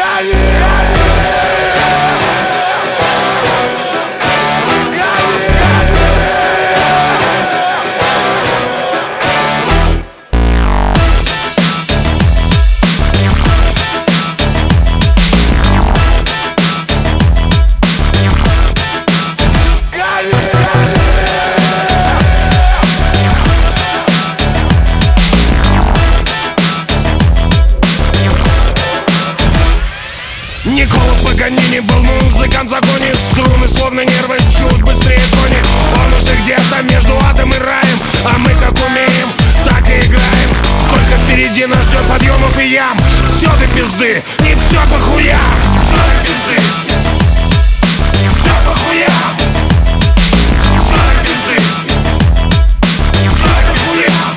Никола Паганини был музыкант в законе. Струны словно нервы, чуть быстрее кони. Он уже где-то между адом и раем, а мы как умеем, так и играем. Сколько впереди нас ждет подъемов и ям. Все до пизды, и все по хуям. Все до пизды, все по хуям. Все до пизды, все по хуям.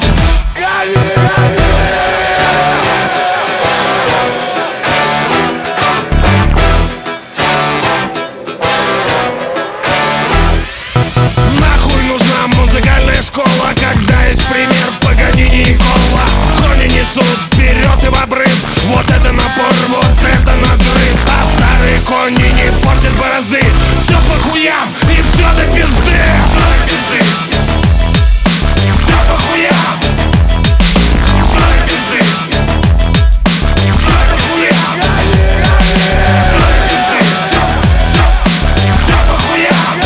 Музыкальная школа, когда есть пример Паганини и Колла. Кони несут вперед и в обрыв. Вот это напор, вот это надрыв. А старые кони не портят борозды. Все по хуям и все до пизды. Все до пизды, все по хуям. Все до пизды, все по хуям. Все до пизды, все по хуям.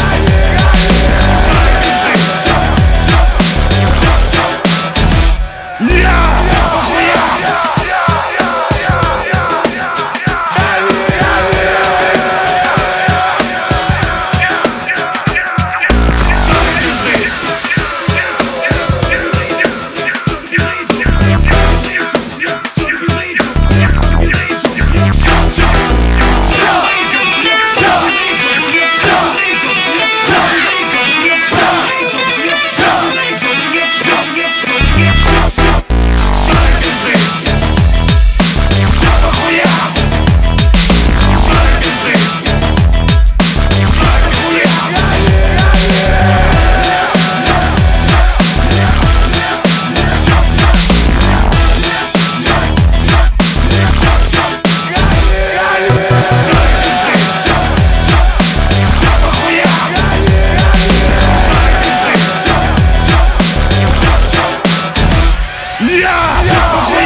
Yeah!